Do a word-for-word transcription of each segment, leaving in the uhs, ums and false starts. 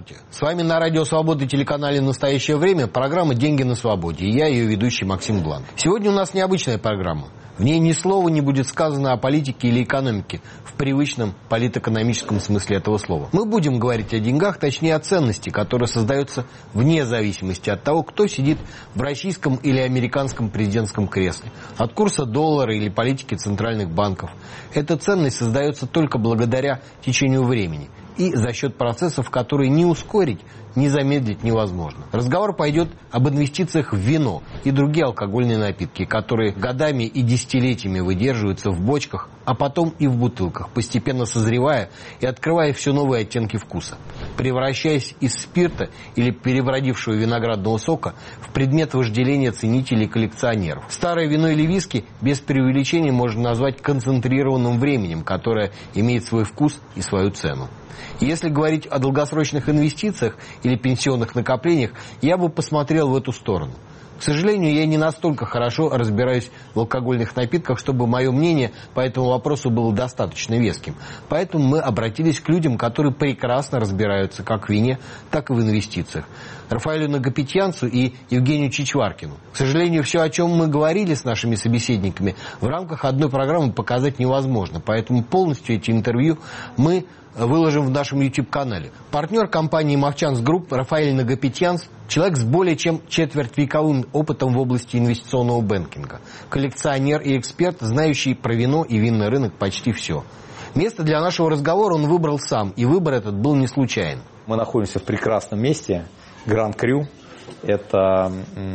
Здравствуйте. С вами на Радио Свобода и телеканале «Настоящее время» программа «Деньги на свободе». И я, ее ведущий Максим Бланк. Сегодня у нас необычная программа. В ней ни слова не будет сказано о политике или экономике в привычном политэкономическом смысле этого слова. Мы будем говорить о деньгах, точнее о ценности, которая создается вне зависимости от того, кто сидит в российском или американском президентском кресле, от курса доллара или политики центральных банков. Эта ценность создается только благодаря течению времени и за счет процессов, которые ни ускорить, ни замедлить невозможно. Разговор пойдет об инвестициях в вино и другие алкогольные напитки, которые годами и десятилетиями выдерживаются в бочках, а потом и в бутылках, постепенно созревая и открывая все новые оттенки вкуса, превращаясь из спирта или перебродившего виноградного сока в предмет вожделения ценителей и коллекционеров. Старое вино или виски без преувеличения можно назвать концентрированным временем, которое имеет свой вкус и свою цену. Если говорить о долгосрочных инвестициях или пенсионных накоплениях, я бы посмотрел в эту сторону. К сожалению, я не настолько хорошо разбираюсь в алкогольных напитках, чтобы мое мнение по этому вопросу было достаточно веским. Поэтому мы обратились к людям, которые прекрасно разбираются как в вине, так и в инвестициях. Рафаэлю Нагапетьянцу и Евгению Чичваркину. К сожалению, все, о чем мы говорили с нашими собеседниками, в рамках одной программы показать невозможно. Поэтому полностью эти интервью мы выложим в нашем YouTube-канале. Партнер компании «Мовчанс Групп» Рафаэль Нагапетьянц – человек с более чем четвертьвековым опытом в области инвестиционного бэнкинга. Коллекционер и эксперт, знающий про вино и винный рынок почти все. Место для нашего разговора он выбрал сам, и выбор этот был не случайен. Мы находимся в прекрасном месте, Гранд Крю. Это,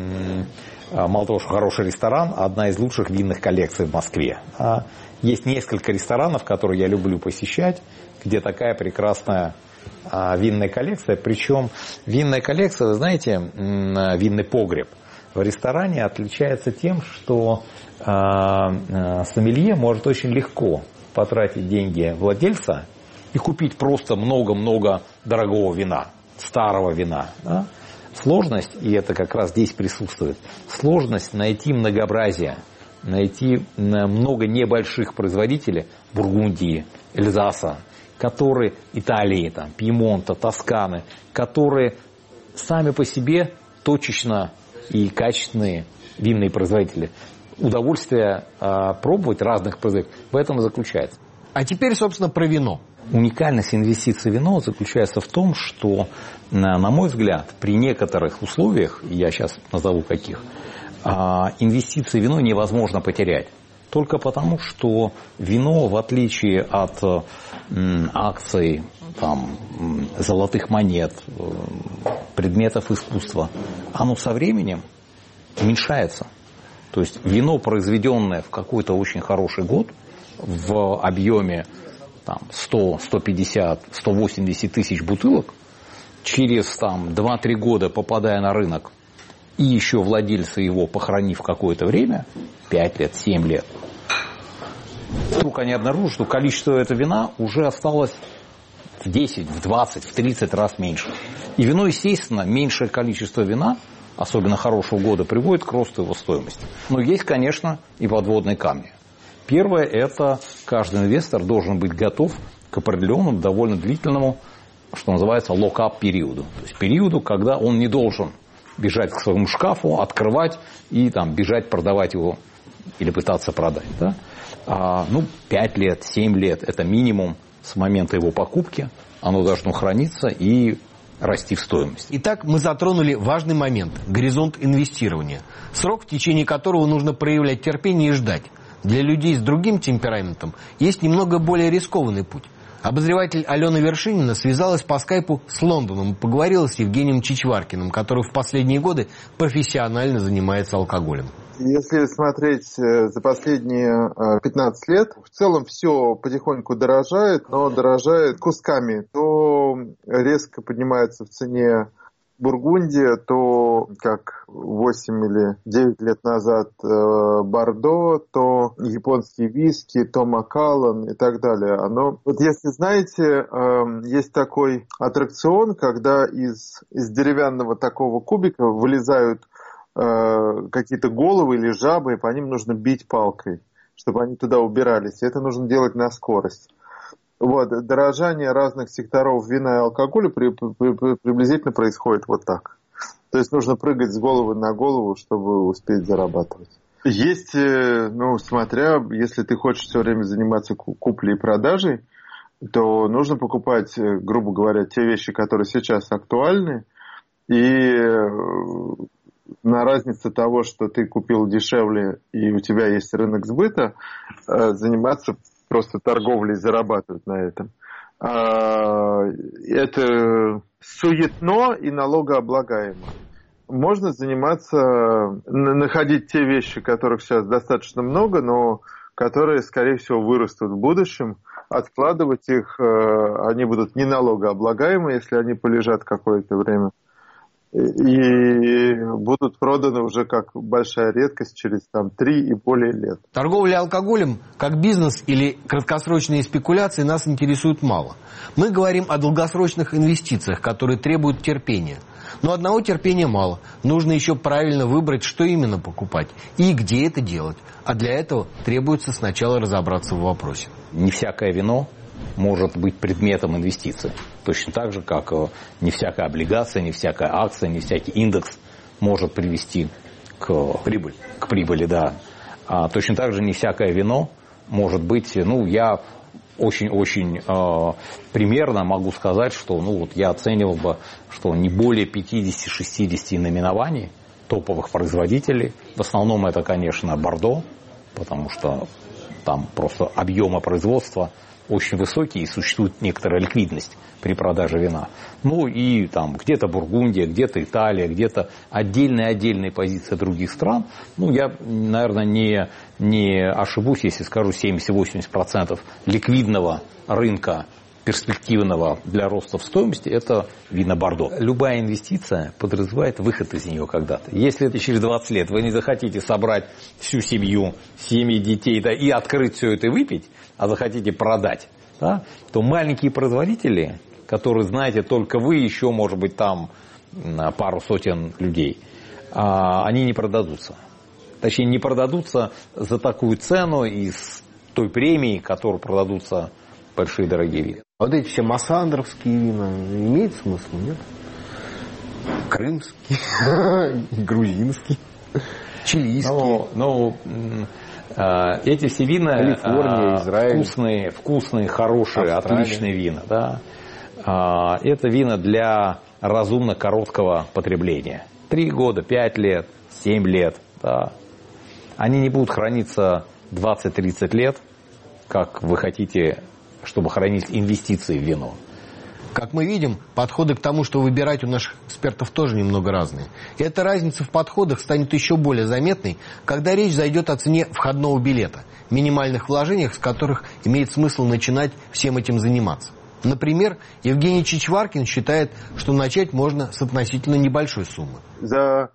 мало того, что хороший ресторан, одна из лучших винных коллекций в Москве. Есть несколько ресторанов, которые я люблю посещать, где такая прекрасная а, винная коллекция. Причем винная коллекция, вы знаете, винный погреб в ресторане отличается тем, что а, а, сомелье может очень легко потратить деньги владельца и купить просто много-много дорогого вина, старого вина. Да? Сложность, и это как раз здесь присутствует, сложность найти многообразие, найти много небольших производителей Бургундии, Эльзаса, которые, Италии, там, Пьемонта, Тосканы, которые сами по себе точечно и качественные винные производители. Удовольствие э, пробовать разных производителей в этом и заключается. А теперь, собственно, про вино. Уникальность инвестиций в вино заключается в том, что, на мой взгляд, при некоторых условиях, я сейчас назову каких, инвестиции в вино невозможно потерять. Только потому, что вино, в отличие от м, акций, там, м, золотых монет, э, предметов искусства, оно со временем уменьшается. То есть вино, произведенное в какой-то очень хороший год, в объеме там, сто, сто пятьдесят, сто восемьдесят тысяч бутылок, через там, два-три года, попадая на рынок, и еще владельцы его похоронив какое-то время, пять лет, семь лет, вдруг они обнаружат, что количество этого вина уже осталось в десять, в двадцать, в тридцать раз меньше. И вино, естественно, меньшее количество вина, особенно хорошего года, приводит к росту его стоимости. Но есть, конечно, и подводные камни. Первое – это каждый инвестор должен быть готов к определенному, довольно длительному, что называется, локап периоду. То есть периоду, когда он не должен бежать к своему шкафу, открывать и там, бежать продавать его или пытаться продать. Да? А, ну, пять лет, семь лет – это минимум с момента его покупки. Оно должно храниться и расти в стоимости. Итак, мы затронули важный момент – горизонт инвестирования. Срок, в течение которого нужно проявлять терпение и ждать. Для людей с другим темпераментом есть немного более рискованный путь. Обозреватель Алена Вершинина связалась по скайпу с Лондоном и поговорила с Евгением Чичваркиным, который в последние годы профессионально занимается алкоголем. Если смотреть за последние пятнадцать лет, в целом все потихоньку дорожает, но дорожает кусками. То резко поднимается в цене Бургундия, то как восемь или девять лет назад Бордо, то японские виски, то Макаллан и так далее. Оно, вот если знаете, есть такой аттракцион, когда из, из деревянного такого кубика вылезают какие-то головы или жабы, и по ним нужно бить палкой, чтобы они туда убирались. И это нужно делать на скорость. Вот, дорожание разных секторов вина и алкоголя при, при, приблизительно происходит вот так. То есть нужно прыгать с головы на голову, чтобы успеть зарабатывать. Есть, ну, смотря, если ты хочешь все время заниматься куплей и продажей, то нужно покупать, грубо говоря, те вещи, которые сейчас актуальны, и на разнице того, что ты купил дешевле и у тебя есть рынок сбыта, заниматься просто торговлей, зарабатывать на этом. Это суетно и налогооблагаемо. Можно заниматься, находить те вещи, которых сейчас достаточно много, но которые, скорее всего, вырастут в будущем, откладывать их, они будут не налогооблагаемы, если они полежат какое-то время, и будут проданы уже как большая редкость через там, три и более лет. Торговля алкоголем как бизнес или краткосрочные спекуляции нас интересуют мало. Мы говорим о долгосрочных инвестициях, которые требуют терпения. Но одного терпения мало. Нужно еще правильно выбрать, что именно покупать и где это делать. А для этого требуется сначала разобраться в вопросе. Не всякое вино может быть предметом инвестиций. Точно так же, как не всякая облигация, не всякая акция, не всякий индекс может привести к прибыли. К прибыли, да. А точно так же не всякое вино может быть, ну, я очень-очень э, примерно могу сказать, что, ну, вот я оценивал бы, что не более пятьдесят-шестьдесят наименований топовых производителей. В основном это, конечно, Бордо, потому что там просто объемы производства очень высокие и существует некоторая ликвидность при продаже вина. Ну и там где-то Бургундия, где-то Италия, где-то отдельные-отдельные позиции других стран. Ну, я, наверное, не, не ошибусь, если скажу семьдесят-восемьдесят процентов ликвидного рынка, перспективного для роста в стоимости, это вина Бордо. Любая инвестиция подразумевает выход из нее когда-то. Если это через двадцать лет вы не захотите собрать всю семью, семьи детей, да, и открыть все это и выпить, а захотите продать, да, то маленькие производители, которые знаете только вы, еще, может быть, там пару сотен людей, они не продадутся. Точнее, не продадутся за такую цену и с той премией, которую продадутся большие дорогие вина. Вот эти все массандровские вина, имеет смысл, нет? Крымские, грузинские, чилийские. Ну, эти все вина Калифорния, Израиль, вкусные, вкусные, хорошие, Австралия. Отличные вина. Да. Это вина для разумно короткого потребления. Три года, пять лет, семь лет. Да. Они не будут храниться двадцать-тридцать лет, как вы хотите, чтобы хранить инвестиции в вино. Как мы видим, подходы к тому, что выбирать, у наших экспертов тоже немного разные. И эта разница в подходах станет еще более заметной, когда речь зайдет о цене входного билета, минимальных вложениях, с которых имеет смысл начинать всем этим заниматься. Например, Евгений Чичваркин считает, что начать можно с относительно небольшой суммы. За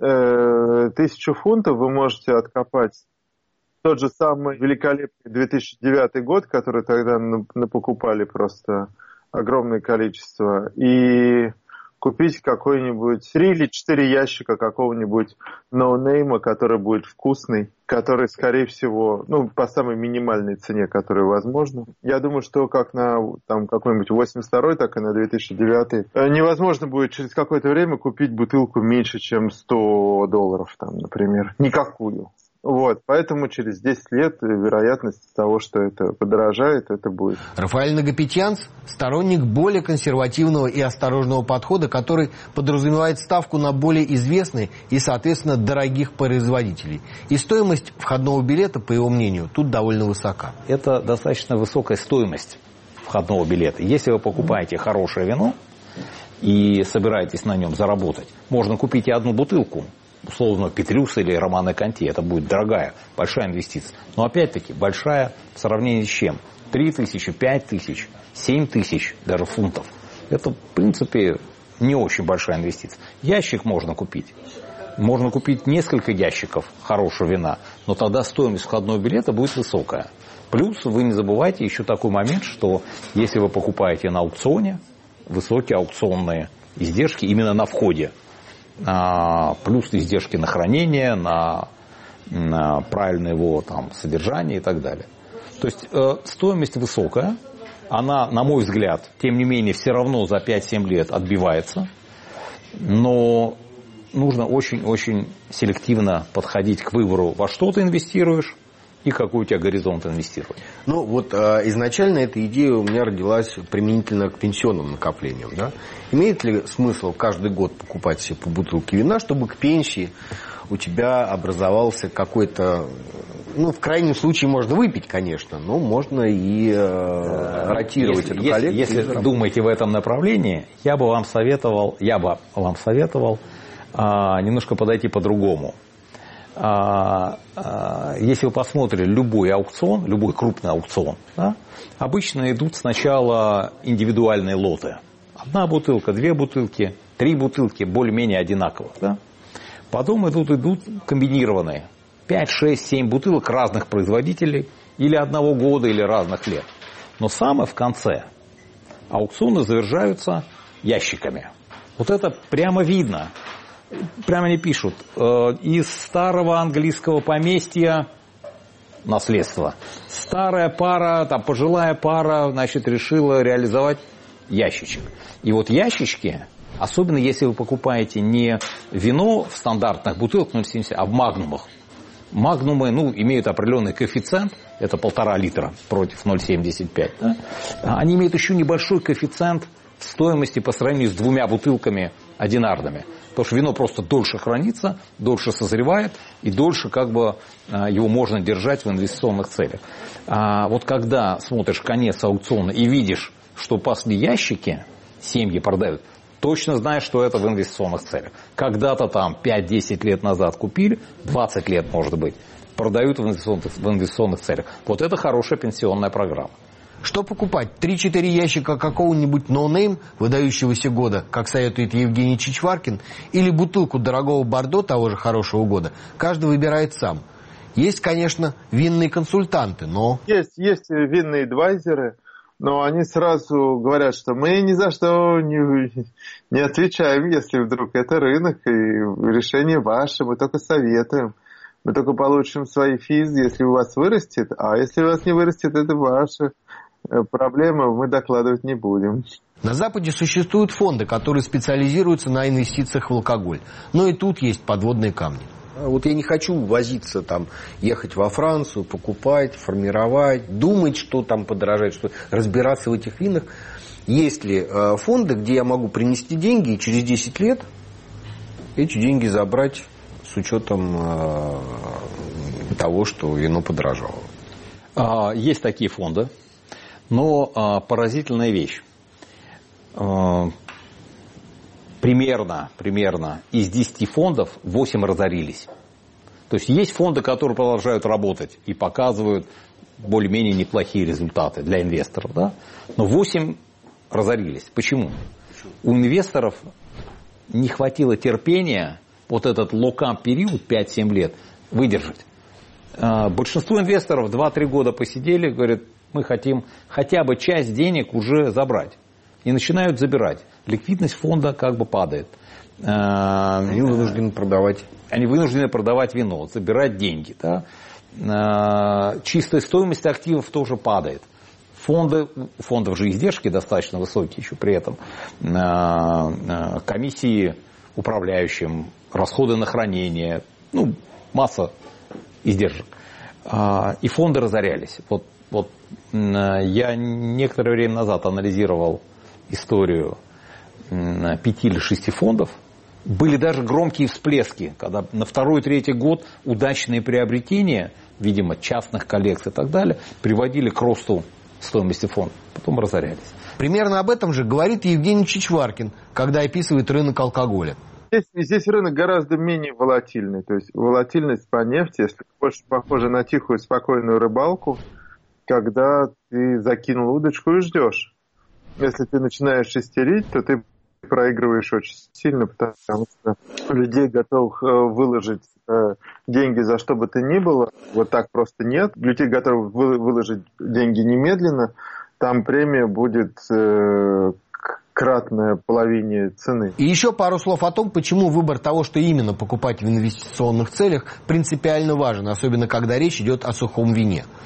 э, тысячу фунтов вы можете откопать тот же самый великолепный две тысячи девятый год, который тогда напокупали просто огромное количество, и купить какой-нибудь три или четыре ящика какого-нибудь ноунейма, который будет вкусный, который, скорее всего, ну, по самой минимальной цене, которая возможна. Я думаю, что как на там, какой-нибудь восемьдесят второй, так и на две тысячи девятый невозможно будет через какое-то время купить бутылку меньше, чем сто долларов, там, например. Никакую. Вот, поэтому через десять лет вероятность того, что это подорожает, это будет. Рафаэль Нагапетянц – сторонник более консервативного и осторожного подхода, который подразумевает ставку на более известные и, соответственно, дорогих производителей. И стоимость входного билета, по его мнению, тут довольно высока. Это достаточно высокая стоимость входного билета. Если вы покупаете хорошее вино и собираетесь на нем заработать, можно купить и одну бутылку, условно, Петрюса или Романо Конти. Это будет дорогая, большая инвестиция. Но опять-таки, большая в сравнении с чем? три тысячи, пять тысяч, семь тысяч даже фунтов. Это, в принципе, не очень большая инвестиция. Ящик можно купить. Можно купить несколько ящиков хорошего вина, но тогда стоимость входного билета будет высокая. Плюс вы не забывайте еще такой момент, что если вы покупаете на аукционе, высокие аукционные издержки именно на входе, плюс издержки на хранение, на, на правильное его там, содержание и так далее. То есть э, стоимость высокая, Она, на мой взгляд, тем не менее, все равно за пять-семь лет отбивается. Но нужно очень-очень селективно подходить к выбору, во что ты инвестируешь и какой у тебя горизонт инвестирования. Ну, вот э, изначально эта идея у меня родилась применительно к пенсионным накоплениям. Да? Имеет ли смысл каждый год покупать себе по бутылке вина, чтобы к пенсии у тебя образовался какой-то... Ну, в крайнем случае можно выпить, конечно, но можно и э, ротировать если, эту коллекцию. Если, если думаете в этом направлении, я бы вам советовал, я бы вам советовал а, немножко подойти по-другому. А, а, если вы посмотрите любой аукцион, любой крупный аукцион, да, обычно идут сначала индивидуальные лоты. Одна бутылка, две бутылки, три бутылки, более-менее одинаковых. Да? Потом идут, идут комбинированные. пять, шесть, семь бутылок разных производителей, или одного года, или разных лет. Но самое в конце аукционы завершаются ящиками. Вот это прямо видно. Прямо они пишут, э, из старого английского поместья наследство. Старая пара, там, пожилая пара, значит, решила реализовать ящичек. И вот ящички, особенно если вы покупаете не вино в стандартных бутылках ноль семьдесят, а в магнумах. Магнумы, ну, имеют определенный коэффициент, это полтора литра против ноль семьдесят пять. Да? Они имеют еще небольшой коэффициент в стоимости по сравнению с двумя бутылками одинарными. Потому что вино просто дольше хранится, дольше созревает, и дольше как бы его можно держать в инвестиционных целях. А вот когда смотришь конец аукциона и видишь, что после ящики семьи продают, точно знаешь, что это в инвестиционных целях. Когда-то там пять-десять лет назад купили, двадцать лет, может быть, продают в инвестиционных, в инвестиционных целях. Вот это хорошая пенсионная программа. Что покупать? три-четыре ящика какого-нибудь ноунейм выдающегося года, как советует Евгений Чичваркин, или бутылку дорогого бордо того же хорошего года? Каждый выбирает сам. Есть, конечно, винные консультанты, но... Есть, есть винные адвайзеры, но они сразу говорят, что мы ни за что не, не отвечаем, если вдруг это рынок, и решение ваше, мы только советуем. Мы только получим свои физ, если у вас вырастет, а если у вас не вырастет, это ваши проблемы, мы докладывать не будем. На Западе существуют фонды, которые специализируются на инвестициях в алкоголь. Но и тут есть подводные камни. Вот я не хочу возиться, там, ехать во Францию, покупать, формировать, думать, что там подорожает, что разбираться в этих винах. Есть ли э, фонды, где я могу принести деньги и через десять лет эти деньги забрать с учетом э, того, что вино подорожало? Есть такие фонды, но э, поразительная вещь. Э, Примерно, примерно из десяти фондов восемь разорились. То есть есть фонды, которые продолжают работать и показывают более-менее неплохие результаты для инвесторов. Да? Но восемь разорились. Почему? У инвесторов не хватило терпения вот этот локап период пять-семь лет выдержать. Большинство инвесторов два-три года посидели, говорят, мы хотим хотя бы часть денег уже забрать. И начинают забирать. Ликвидность фонда как бы падает. Они вынуждены продавать. Они вынуждены продавать вино, забирать деньги. Да? Чистая стоимость активов тоже падает. Фонды, у фондов же издержки достаточно высокие еще при этом. Комиссии управляющим, расходы на хранение, ну, масса издержек. И фонды разорялись. Вот, вот я некоторое время назад анализировал историю пяти или шести фондов. Были даже громкие всплески, когда на второй-третий год удачные приобретения, видимо, частных коллекций и так далее, приводили к росту стоимости фонда. Потом разорялись. Примерно об этом же говорит Евгений Чичваркин, когда описывает рынок алкоголя. Здесь, здесь рынок гораздо менее волатильный. То есть волатильность по нефти, если больше похожа на тихую, спокойную рыбалку, когда ты закинул удочку и ждешь. Если ты начинаешь истерить, то ты проигрываешь очень сильно, потому что людей готовых выложить деньги за что бы то ни было, вот так просто нет. Людей готовых выложить деньги немедленно, там премия будет кратная половине цены. И еще пару слов о том, почему выбор того, что именно покупать в инвестиционных целях, принципиально важен, особенно когда речь идет о сухом вине.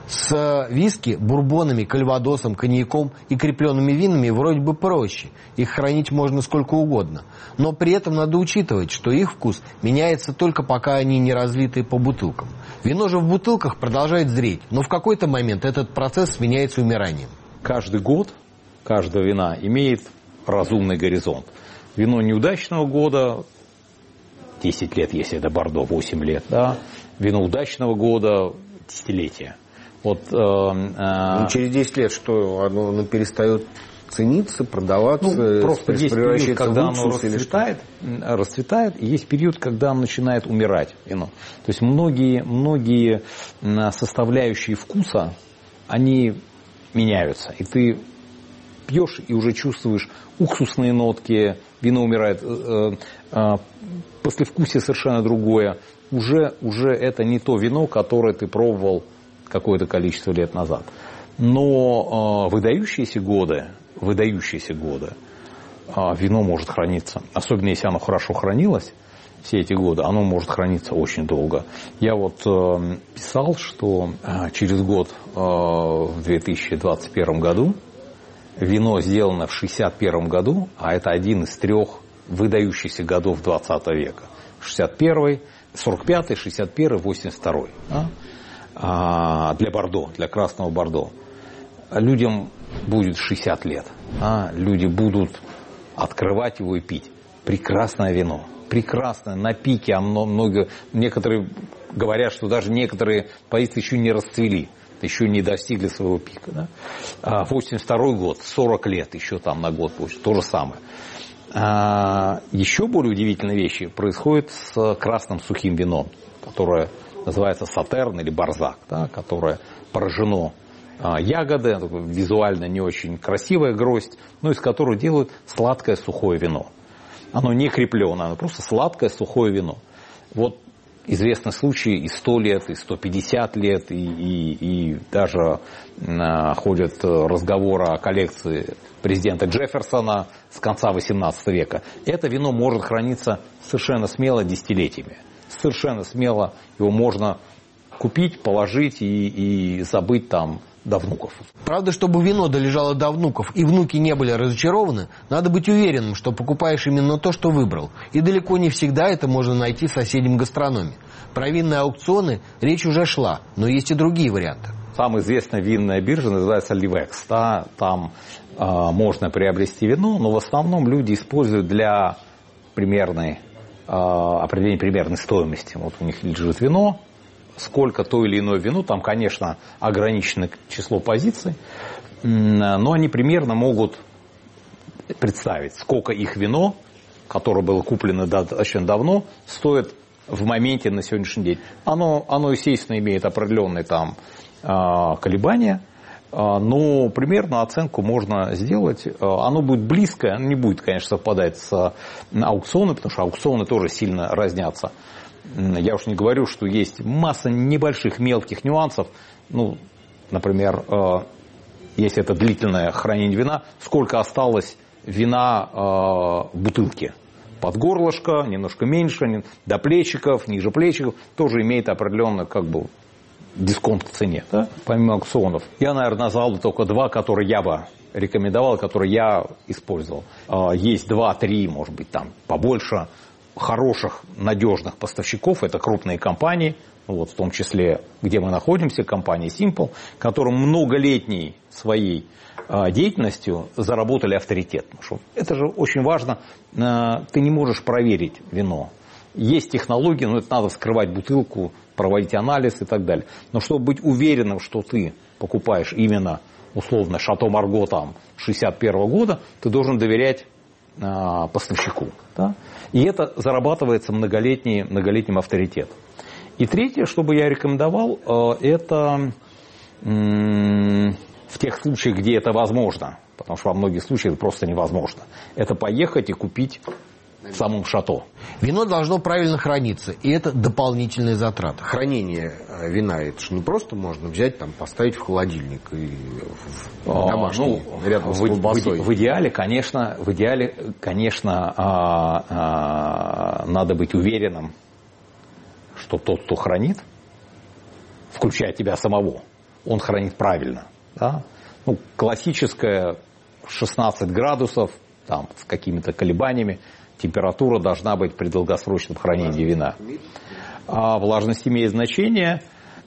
С виски, бурбонами, кальвадосом, коньяком и крепленными винами вроде бы проще. Их хранить можно сколько угодно. Но при этом надо учитывать, что их вкус меняется только пока они не разлиты по бутылкам. Вино же в бутылках продолжает зреть, но в какой-то момент этот процесс сменяется умиранием. Каждый год каждого вина имеет разумный горизонт. Вино неудачного года, десять лет, если это бордо, восемь лет, да. Вино удачного года, десятилетия. Вот, э, э, ну, через десять лет что, оно, оно перестает цениться, продаваться, ну, просто есть период, когда оно расцветает, расцветает, и есть период, когда оно начинает умирать, вино. То есть многие, многие составляющие вкуса, они меняются. И ты пьешь и уже чувствуешь уксусные нотки, вино умирает, э, э, послевкусие совершенно другое. Уже, уже это не то вино, которое ты пробовал какое-то количество лет назад. Но э, выдающиеся годы, выдающиеся годы, э, вино может храниться. Особенно если оно хорошо хранилось все эти годы, оно может храниться очень долго. Я вот э, писал, что э, через год, э, в две тысячи двадцать первом году, вино сделано в шестьдесят первом году, а это один из трех выдающихся годов двадцатого века. шестьдесят первый, сорок пятый, шестьдесят первый, восемьдесят второй. Да? А, для бордо, для красного бордо. Людям будет шестьдесят лет. А, люди будут открывать его и пить. Прекрасное вино. Прекрасное, на пике. А много, некоторые говорят, что даже некоторые позиции еще не расцвели. Еще не достигли своего пика. Да? А, восемьдесят второй год, сорок лет еще там на год больше. То же самое. А, еще более удивительные вещи происходят с красным сухим вином, которое называется сатерн или барзак, да, которое поражено а, ягоды, визуально не очень красивая гроздь, но из которой делают сладкое сухое вино. Оно не крепленое, оно просто сладкое сухое вино. Вот известны случаи и сто лет, и сто пятьдесят лет, и, и, и даже а, ходят разговоры о коллекции президента Джефферсона с конца восемнадцатого века. Это вино может храниться совершенно смело десятилетиями. Совершенно смело его можно купить, положить и, и забыть там до внуков. Правда, чтобы вино долежало до внуков и внуки не были разочарованы, надо быть уверенным, что покупаешь именно то, что выбрал. И далеко не всегда это можно найти в соседнем гастрономе. Про винные аукционы речь уже шла, но есть и другие варианты. Самая известная винная биржа называется Ливекс. Да? Там э, можно приобрести вино, но в основном люди используют для примерной определение примерной стоимости. Вот у них лежит вино, сколько то или иное вино, там, конечно, ограниченное число позиций, но они примерно могут представить, сколько их вино, которое было куплено достаточно давно, стоит в моменте на сегодняшний день. Оно, оно естественно, имеет определенные там колебания, но примерно оценку можно сделать. Оно будет близко, не будет, конечно, совпадать с аукционами, потому что аукционы тоже сильно разнятся. Я уж не говорю, что есть масса небольших мелких нюансов. Ну, например, если это длительное хранение вина, сколько осталось вина в бутылке. Под горлышко, немножко меньше, до плечиков, ниже плечиков, тоже имеет определенную как бы дисконт в цене, да, помимо аукционов. Я, наверное, назвал бы только два, которые я бы рекомендовал, которые я использовал. Есть два-три, может быть, там побольше хороших, надежных поставщиков. Это крупные компании, вот, в том числе, где мы находимся, компания Simple, которые многолетней своей деятельностью заработали авторитет. Потому что это же очень важно. Ты не можешь проверить вино. Есть технологии, но это надо вскрывать бутылку, проводить анализ и так далее. Но чтобы быть уверенным, что ты покупаешь именно, условно, Шато Марго там шестьдесят первого года, ты должен доверять а, поставщику. Да? И это зарабатывается многолетний, многолетним авторитетом. И третье, что бы я рекомендовал, это в тех случаях, где это возможно, потому что во многих случаях это просто невозможно, это поехать и купить в самом шато. Вино должно правильно храниться, и это дополнительные затраты. Хранение вина, это же не просто можно взять, там, поставить в холодильник и в домашний, ну, рядом с колбасой. В, в идеале, конечно, в идеале, конечно, а, а, надо быть уверенным, что тот, кто хранит, включая тебя самого, он хранит правильно. Да? Ну, классическое шестнадцать градусов, там, с какими-то колебаниями, температура должна быть при долгосрочном хранении вина. А влажность имеет значение,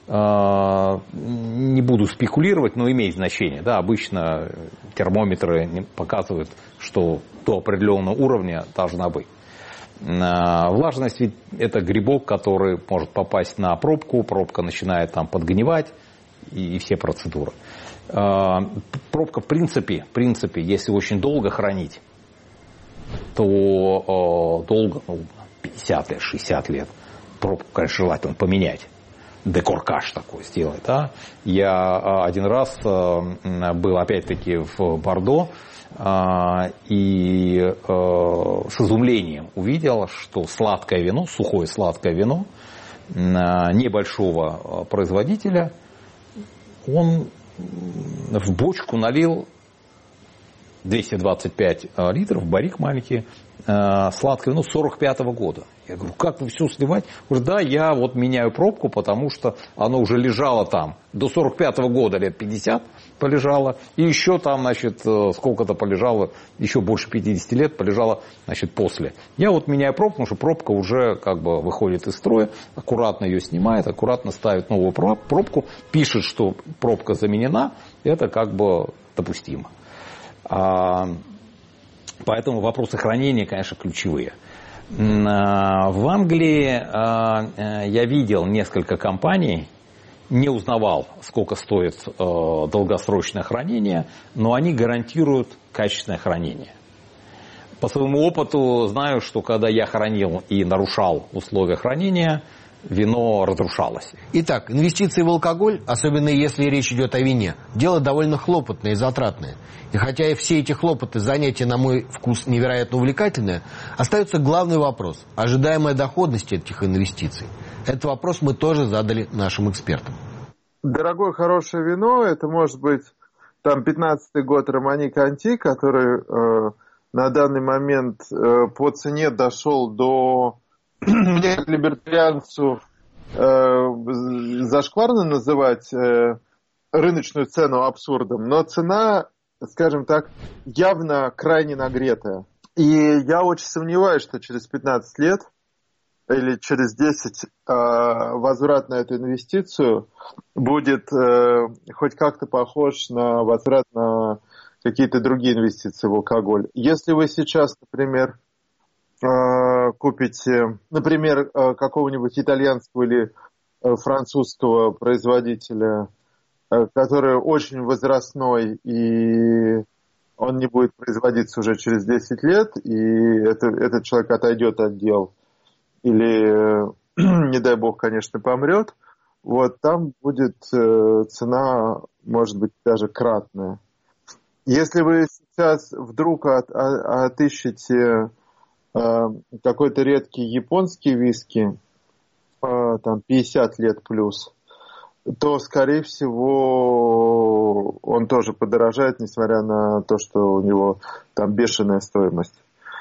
не буду спекулировать, но имеет значение. Да, обычно термометры показывают, что до определенного уровня должна быть. Влажность ведь это грибок, который может попасть на пробку, пробка начинает там подгнивать и все процедуры. Пробка в принципе, в принципе, если очень долго хранить, то долго, ну, пятьдесят лет, шестьдесят лет, пробку, конечно, желательно поменять. Декоркаж такой сделать. Да? Я один раз был опять-таки в Бордо и с изумлением увидел, что сладкое вино, сухое сладкое вино небольшого производителя, он в бочку налил двести двадцать пять литров, барик маленький, сладкое вино сорок пятого года. Я говорю, как вы все сливаете? Говорю, да, я вот меняю пробку, потому что оно уже лежало там до сорок пятого года, лет пятьдесят полежало, и еще там, значит, сколько-то полежало, еще больше пятидесяти лет полежало, значит, после. Я вот меняю пробку, потому что пробка уже как бы выходит из строя, аккуратно ее снимает, аккуратно ставит новую пробку, пишет, что пробка заменена, это как бы допустимо. Поэтому вопросы хранения, конечно, ключевые. В Англии я видел несколько компаний, не узнавал, сколько стоит долгосрочное хранение, но они гарантируют качественное хранение. По своему опыту знаю, что когда я хранил и нарушал условия хранения, вино разрушалось. Итак, инвестиции в алкоголь, особенно если речь идет о вине, дело довольно хлопотное и затратное. И хотя и все эти хлопоты, занятия, на мой вкус, невероятно увлекательные, остается главный вопрос – ожидаемая доходность этих инвестиций. Этот вопрос мы тоже задали нашим экспертам. Дорогое, хорошее вино – это может быть там пятнадцатый год Романи Конти, который э, на данный момент э, по цене дошел до... Мне как либертарианцу э, зашкварно называть э, рыночную цену абсурдом, но цена, скажем так, явно крайне нагретая. И я очень сомневаюсь, что через пятнадцать лет или через десять э, возврат на эту инвестицию будет э, хоть как-то похож на возврат на какие-то другие инвестиции в алкоголь. Если вы сейчас, например, купите, например, какого-нибудь итальянского или французского производителя, который очень возрастной, и он не будет производиться уже через десять лет, и это, этот человек отойдет от дел, или, не дай бог, конечно, помрет, вот там будет цена, может быть, даже кратная. Если вы сейчас вдруг от, от, отыщете какой-то редкий японский виски, там пятьдесят лет плюс, то, скорее всего, он тоже подорожает, несмотря на то, что у него там бешеная стоимость.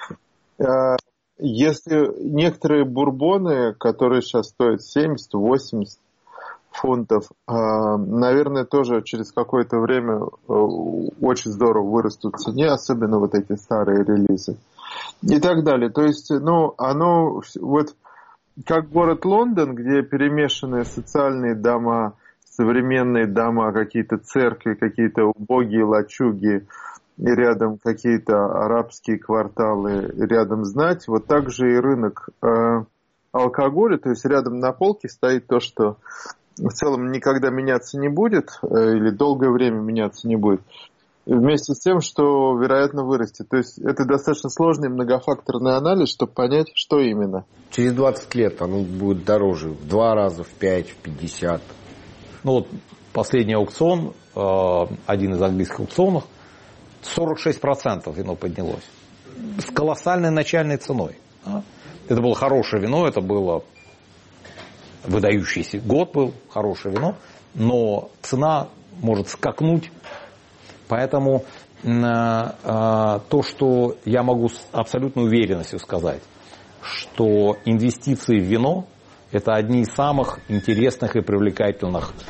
Если некоторые бурбоны, которые сейчас стоят семьдесят-восемьдесят фунтов, наверное, тоже через какое-то время очень здорово вырастут в цене, особенно вот эти старые релизы. И так далее. То есть, ну, оно вот как город Лондон, где перемешаны социальные дома, современные дома, какие-то церкви, какие-то убогие лачуги, и рядом какие-то арабские кварталы, рядом знать, вот так же и рынок э, алкоголя, то есть рядом на полке стоит то, что в целом никогда меняться не будет, э, или долгое время меняться не будет. Вместе с тем, что, вероятно, вырастет. То есть это достаточно сложный многофакторный анализ, чтобы понять, что именно. Через двадцать лет оно будет дороже в два раза, в пять, в пятьдесят. Ну вот последний аукцион, один из английских аукционов, сорок шесть процентов вино поднялось. С колоссальной начальной ценой. Это было хорошее вино, это было выдающийся год был, хорошее вино, но цена может скакнуть. Поэтому э, э, то, что я могу с абсолютной уверенностью сказать, что инвестиции в вино – это одни из самых интересных и привлекательных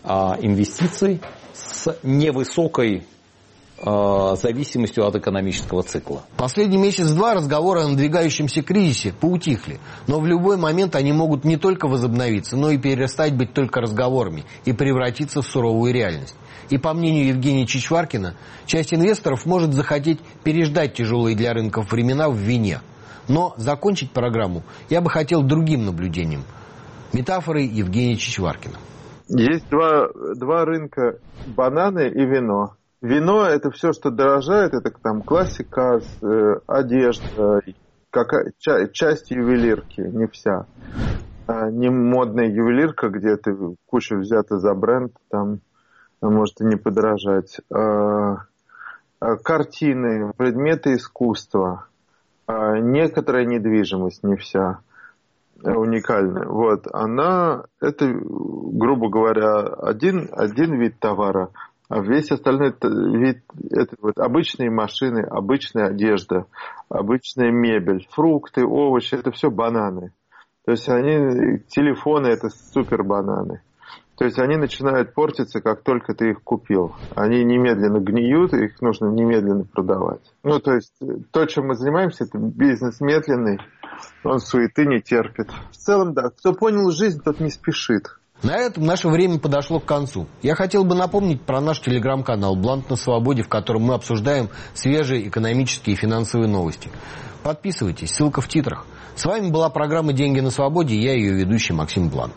инвестиций с невысокой зависимостью от экономического цикла. Последний месяц-два разговоры о надвигающемся кризисе поутихли, но в любой момент они могут не только возобновиться, но и перестать быть только разговорами и превратиться в суровую реальность. И по мнению Евгения Чичваркина, часть инвесторов может захотеть переждать тяжелые для рынков времена в вине. Но закончить программу я бы хотел другим наблюдением. Метафорой Евгения Чичваркина. Есть два, два рынка: бананы и вино. Вино – это все, что дорожает, это там классика, э, одежда, какая, ча, часть ювелирки, не вся. А, не модная ювелирка, где ты куча взята за бренд, там может и не подорожать. А, а, картины, предметы искусства, а, некоторая недвижимость, не вся, уникальная. Вот, она, это, грубо говоря, один, один вид товара. А весь остальной вид – это вот обычные машины, обычная одежда, обычная мебель, фрукты, овощи – это все бананы. То есть они, телефоны – это супер бананы. То есть они начинают портиться, как только ты их купил. Они немедленно гниют, их нужно немедленно продавать. Ну, то есть то, чем мы занимаемся, это бизнес медленный, он суеты не терпит. В целом, да, кто понял жизнь, тот не спешит. На этом наше время подошло к концу. Я хотел бы напомнить про наш телеграм-канал «Блант на свободе», в котором мы обсуждаем свежие экономические и финансовые новости. Подписывайтесь, ссылка в титрах. С вами была программа «Деньги на свободе», и я ее ведущий Максим Блант.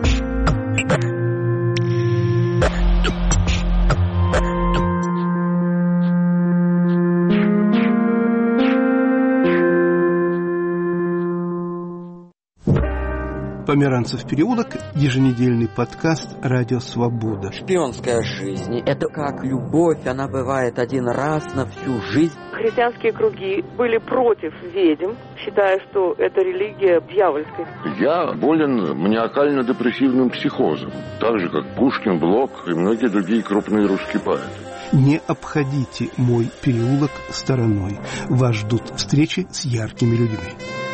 Померанцев переулок, еженедельный подкаст «Радио Свобода». Шпионская жизнь – это как любовь, она бывает один раз на всю жизнь. Христианские круги были против ведьм, считая, что это религия дьявольская. Я болен маниакально-депрессивным психозом, так же, как Пушкин, Блок и многие другие крупные русские поэты. Не обходите мой переулок стороной. Вас ждут встречи с яркими людьми.